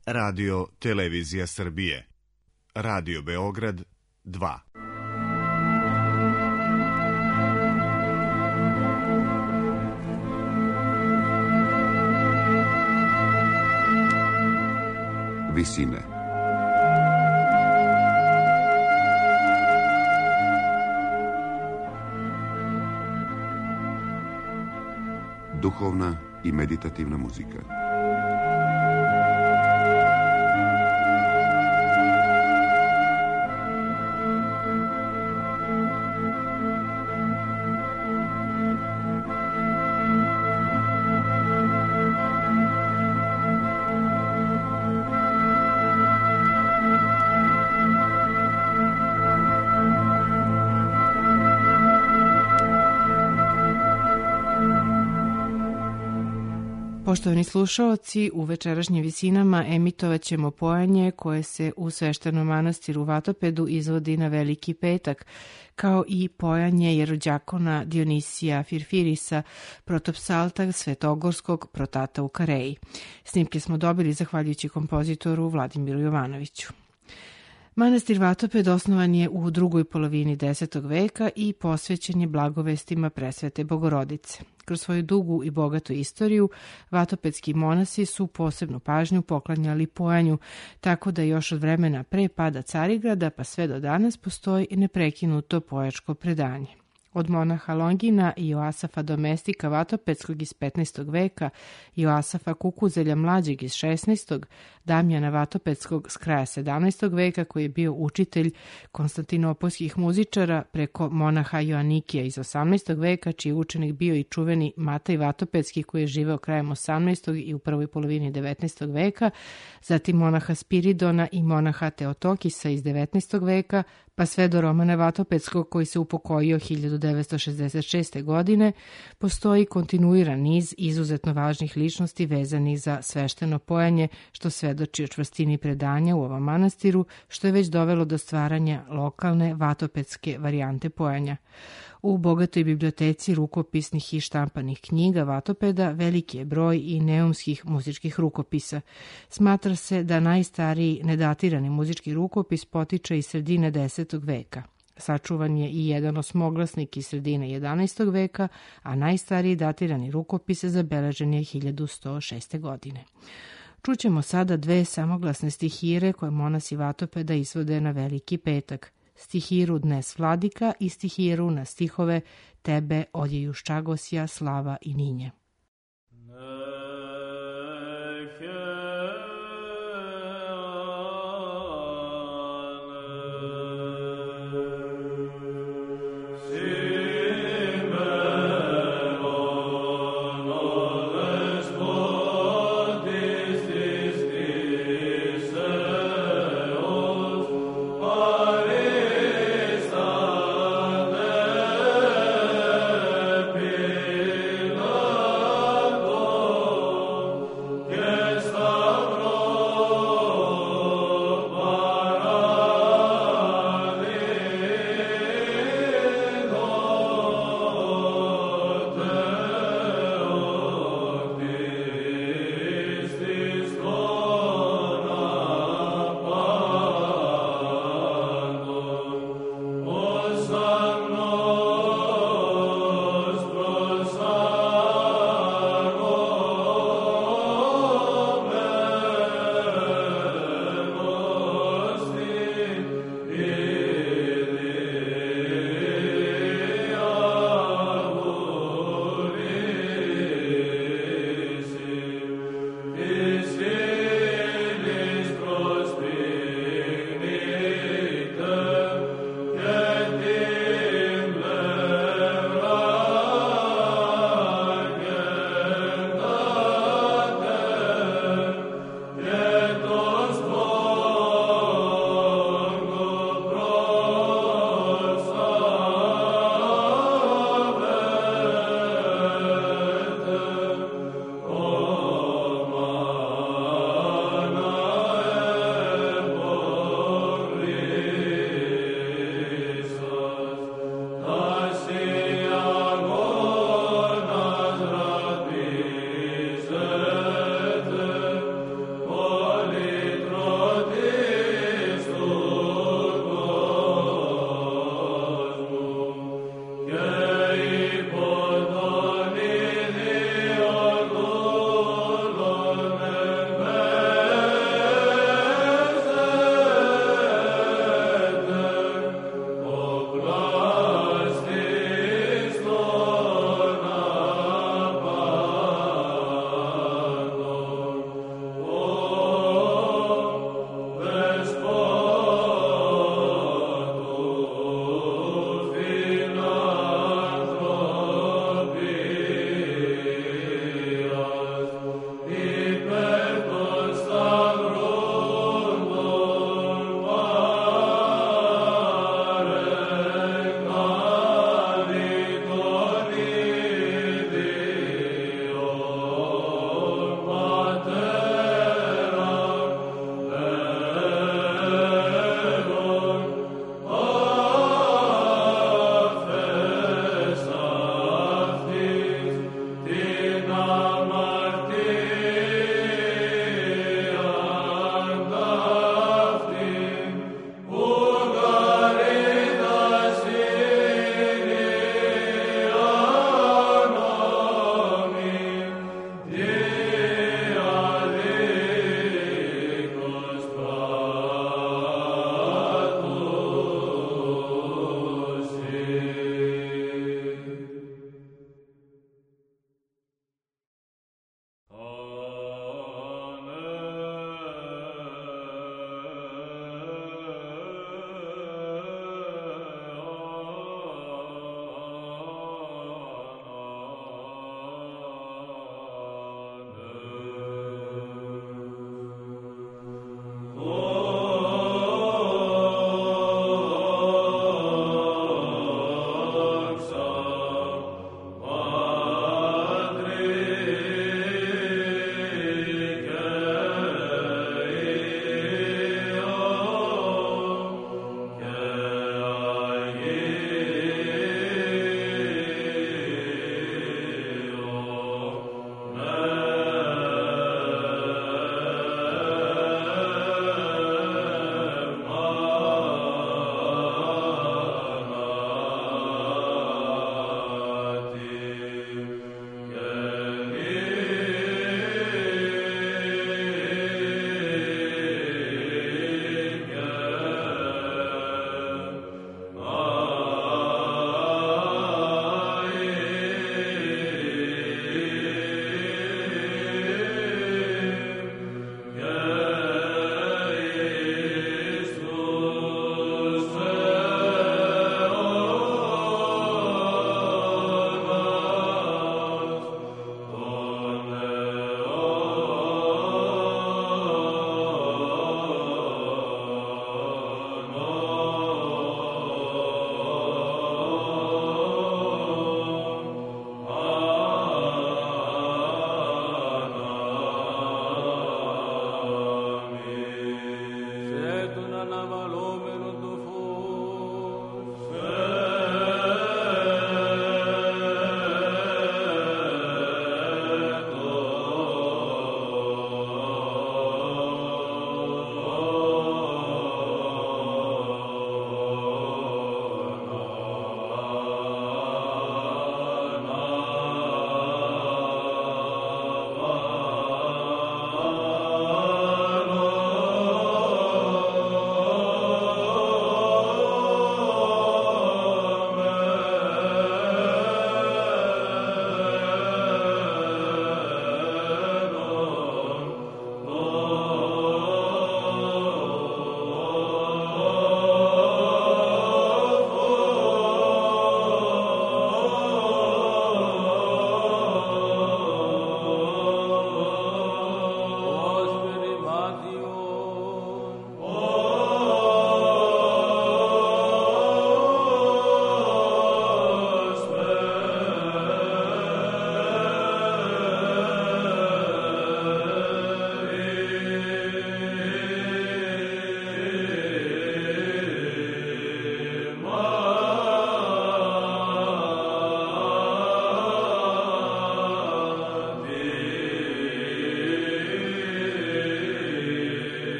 Radio Televizija Srbije. Radio Beograd 2. Visine. Duhovna i meditativna muzika. Poštovani slušaoci, u večerašnjim visinama emitovat ćemo pojanje koje se u sveštenom manastiru Vatopedu izvodi na Veliki petak, kao i pojanje jerođakona Dionisija Firfirisa, protopsalta Svetogorskog protata u Kareji. Snimke smo dobili zahvaljujući kompozitoru Vladimiru Jovanoviću. Manastir Vatoped osnovan je u drugoj polovini 10. veka i posvećen je blagovestima Presvete Bogorodice. Kroz svoju dugu i bogatu istoriju, vatopedski monasi su posebnu pažnju poklanjali pojanju, tako da još od vremena pre pada Carigrada pa sve do danas postoji neprekinuto pojačko predanje. Od monaha Longina i Joasafa Domestika Vatopedskog iz 15. veka, Joasafa Kukuzelja mlađeg iz 16. Damjana Vatopedskog s kraja 17. veka koji je bio učitelj konstantinopolskih muzičara, preko monaha Joanikija iz 18. veka čiji je učenik bio i čuveni Mataj Vatopedski koji je živeo krajem 18. i u prvoj polovini 19. veka, zatim monaha Spiridona i monaha Teotokisa iz 19. veka, pa sve do Romana Vatopedskog koji se upokojio 1966. godine, postoji kontinuiran niz izuzetno važnih ličnosti vezanih za svešteno pojanje, što svedoči o čvrstini predanja u ovom manastiru, što je već dovelo do stvaranja lokalne vatopedske varijante pojanja. U bogatoj biblioteci rukopisnih i štampanih knjiga Vatopeda veliki je broj i neumskih muzičkih rukopisa. Smatra se da najstariji nedatirani muzički rukopis potiče iz sredine 10. veka. Sačuvan je i jedan osmoglasnik iz sredine 11. veka, a najstariji datirani rukopis zabeležen je 1106. godine. Čućemo sada dve samoglasne stihire koje monasi Vatopeda izvode na Veliki petak. Stihiru Dnes Vladika i stihiru na stihove Tebe odjeju Ščagosja, Slava i Ninje. Oh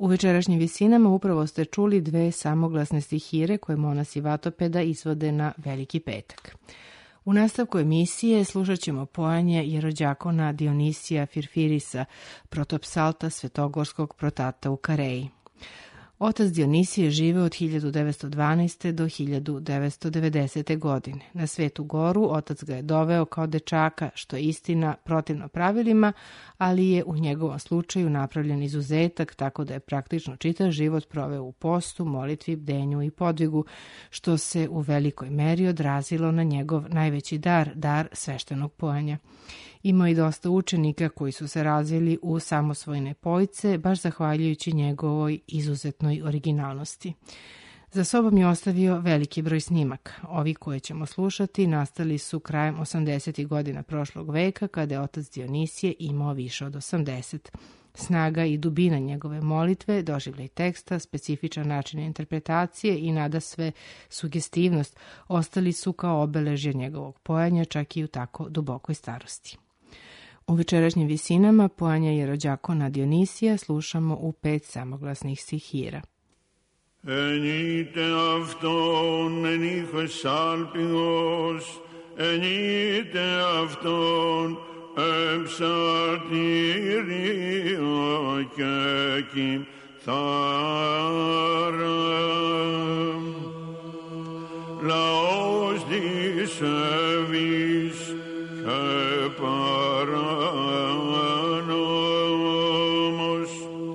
U večerašnjim visinama upravo ste čuli dve samoglasne stihire koje monasi Vatopeda izvode na Veliki petak. U nastavku emisije slušat ćemo pojanje jerođakona Dionisija Firfirisa, protopsalta svetogorskog protata u Kareji. Otac Dionisije živeo od 1912. do 1990. godine. Na Svetu Goru otac ga je doveo kao dečaka, što je istina protivno pravilima, ali je u njegovom slučaju napravljen izuzetak, tako da je praktično čitav život proveo u postu, molitvi, bdenju i podvigu, što se u velikoj meri odrazilo na njegov najveći dar sveštenog pojanja. Imao i dosta učenika koji su se razvili u samosvojne pojce, baš zahvaljujući njegovoj izuzetnoj originalnosti. Za sobom je ostavio veliki broj snimaka. Ovi koje ćemo slušati nastali su krajem 80. godina prošlog veka, kada je otac Dionisije imao više od 80. Snaga i dubina njegove molitve, doživljaj teksta, specifičan način interpretacije i nadasve sugestivnost ostali su kao obeležje njegovog pojanja čak i u tako dubokoj starosti. U večerašnjim visinama pojanja jerođakona Dionisija slušamo u 5 samoglasnih stihira. Ενείτε αυτόν εν ήχος άλπιγος, ενείτε αυτόν εψαρτήριο και κιθάρα. Λαός της Εβής και παράνομος,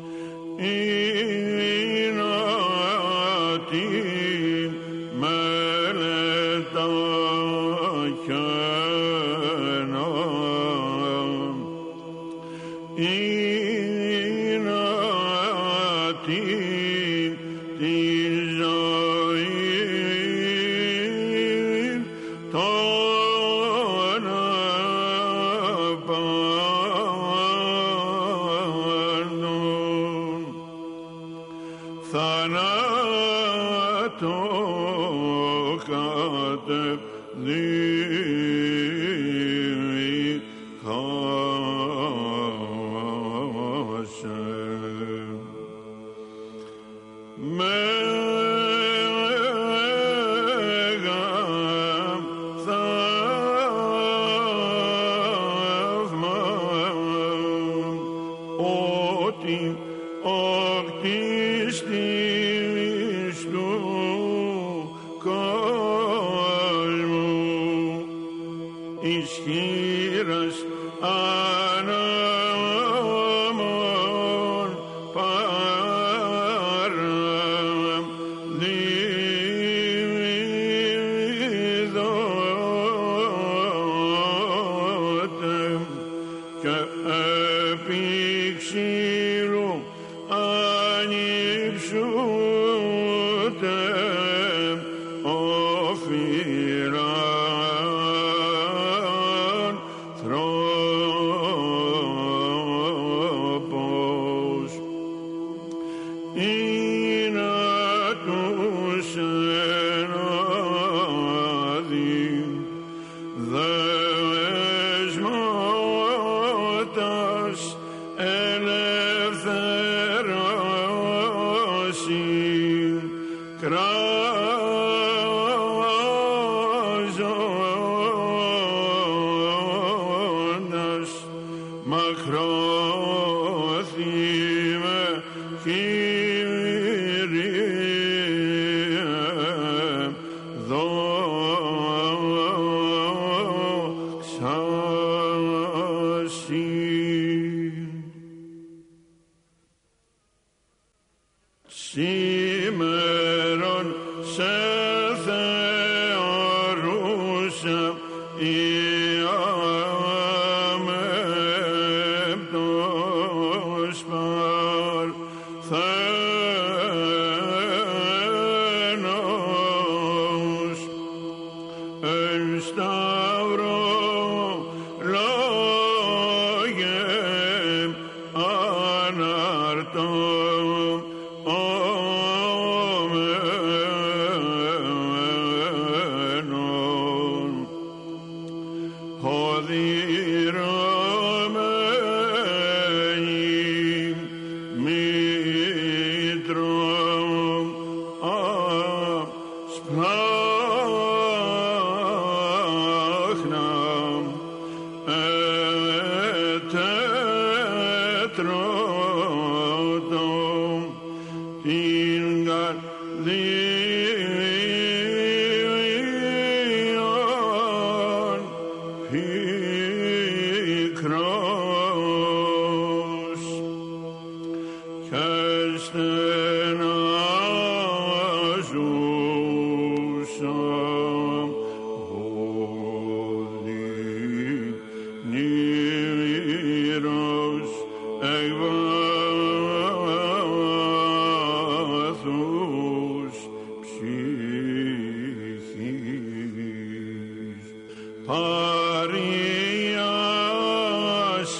ισχύρας ανάμων παραδίδωτε και επί ξύλου ανυψούτε Σήμερον σε θεωρούσα ιαμέπτος παρθένος εν σταυρό λόγε αναρτώ. Amen.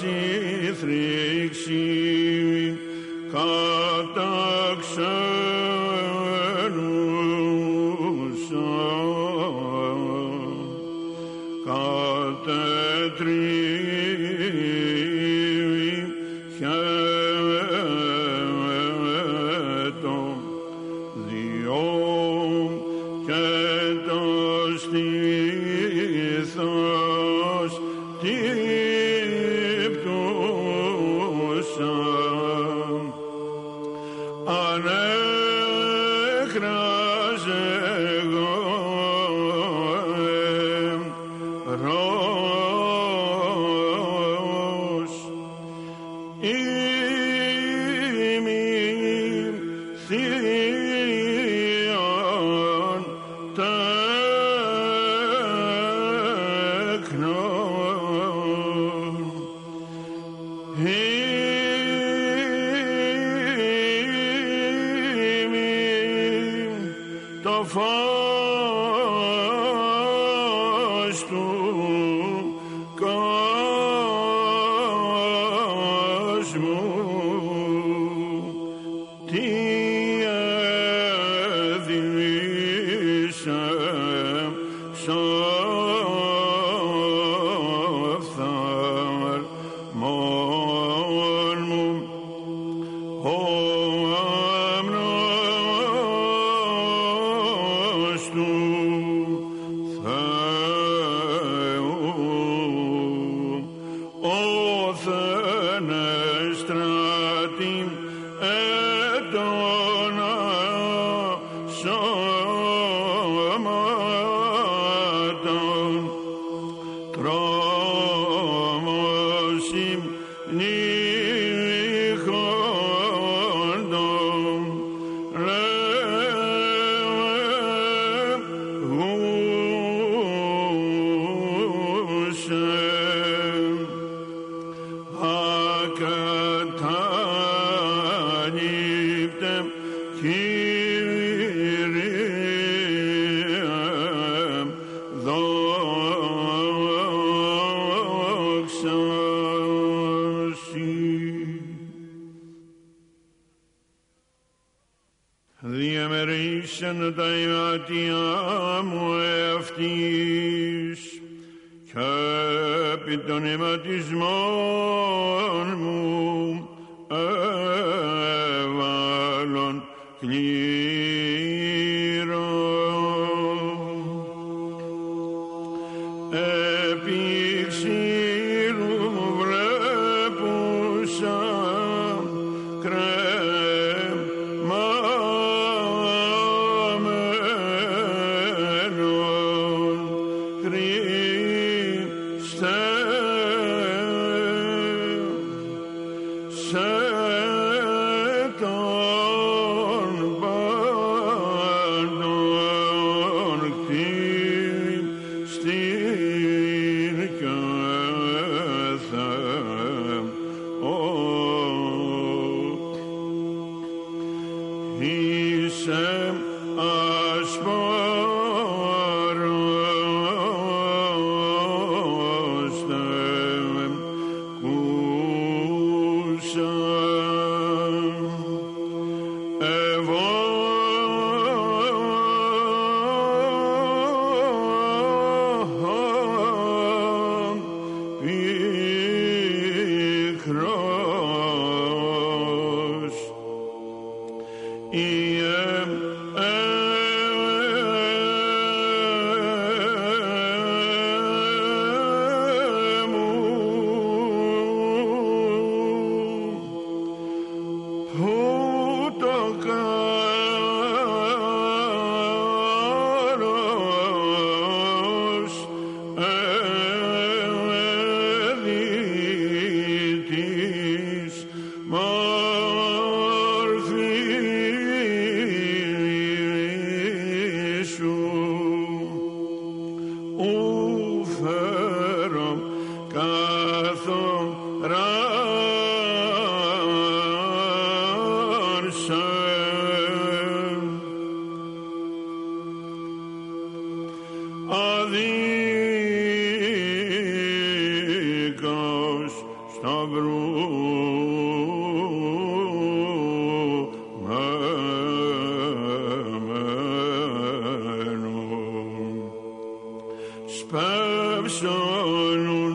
θρήξη καταξενούσα κατετρίβη χέτο διόν και το στήθος τύπτουσα ανέχραζε εγώ ρος ημιν θείον τέκνον ημιν το φως του κόσμου τι έδειξε ψοφθαλμόν μου ο αμνός του Θεού όθεν εστρατήν έντονα σώματον τρόμος υμνήχοντον λέγουσε ακατάνυπτε Κύριε δόξα Συ. Διαμερίσσεν τα ιατιά μου εαυτής και επί των αιματισμών μου έβαλον κλήρο. Επί ξύρου μου βλέπουσα κρεμαμένον Χριστέ σε τον πάντων κτήρ στην κάθε είσαι ασπάρος Θεέ κούσα πίκρος Τη σταυρού μένουν. Σπεύσονουν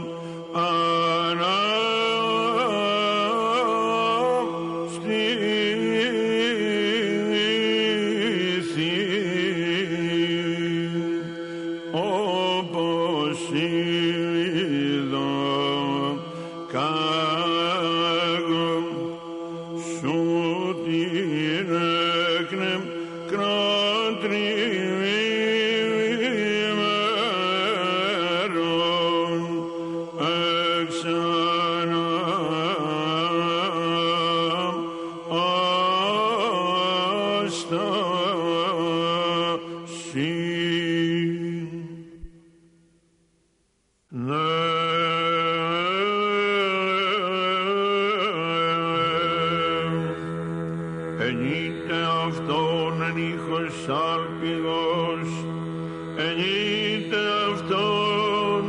ενείται αυτόν εν ήχος σάλπιγος, ενείται αυτόν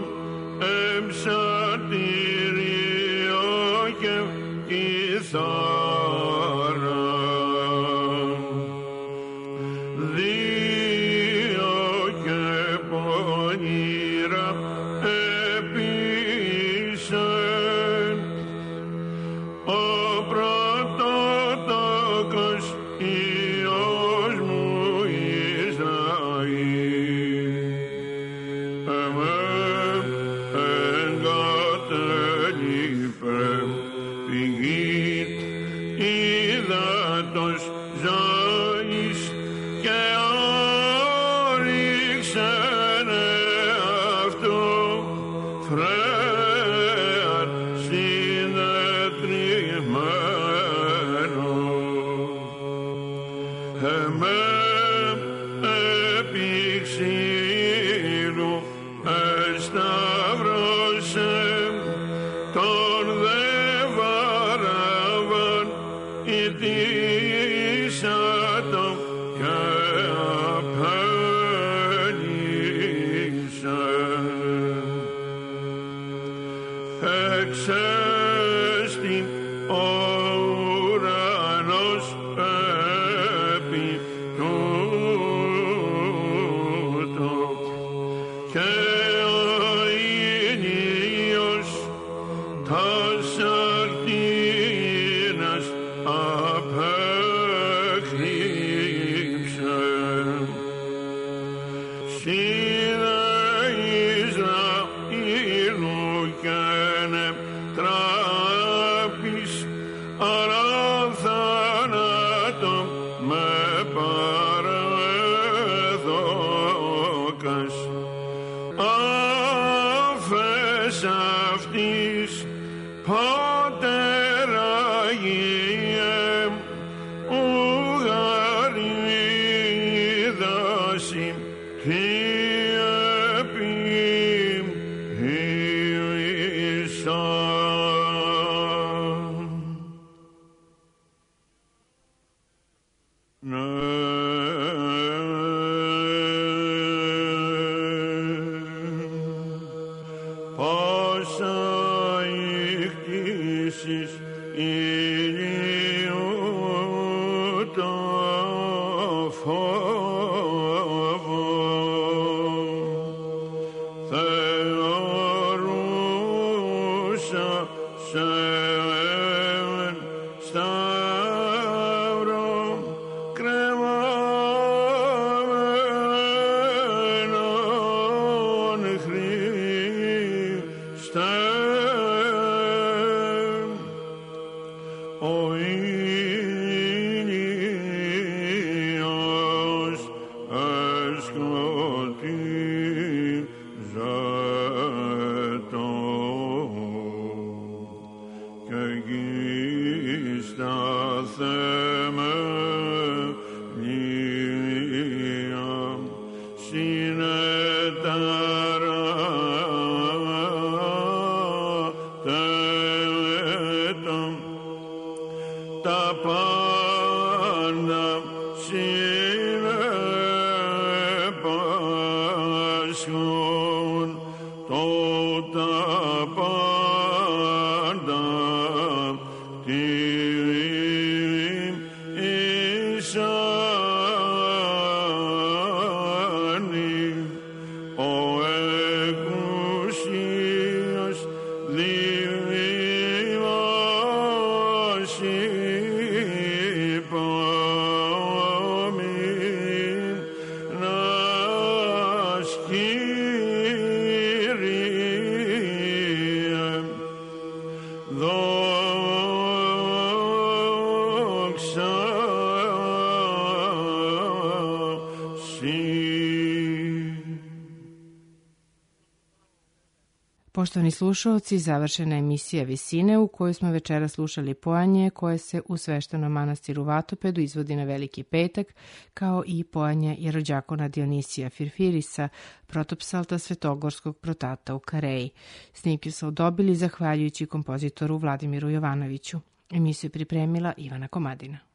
εμψατήριο και κιθάρα. Δύο και πονήρα επίσεν, ο πρωτότοκος Υιός μου Ισραήλ. Εμέ εγκατέλειπε πηγήν ύδατος ζωής και όριξεν εαυτού φρέαν συνετριμμένο. Εμέ επί ξύλου εσταύρωσε τον δε Βαραββάν ητήσατο και απέλυσε. Εξέστη ο ουρανός επί τούτο και ο ήλιος τας ακτίνας απέκρυψε. Σίδε Ισραήλου και τράπης αρά θάνατο με παραδόκας. Άφες αυτής πατέρα Αγίε ουγαρίδαση τι επίησαν. Πάσα ηχτήσεις ηλίου το φόβο θεωρούσα σε σταύρο κρεμαμένον Χριστέ. Ο ήλιος εσκοτίζεται και γη σταθεμενία συνεταρατέτω. Τα πάντα συνεπάσχουν, το τα πάντα Poštovani slušalci, završena je emisija Visine u kojoj smo večera slušali pojanje koje se u sveštenom manastiru Vatopedu izvodi na Veliki petak, kao i pojanje jerođakona Dionisija Firfirisa, protopsalta Svetogorskog protata u Kareji. Snimke su dobili zahvaljujući kompozitoru Vladimiru Jovanoviću. Emisiju pripremila Ivana Komadina.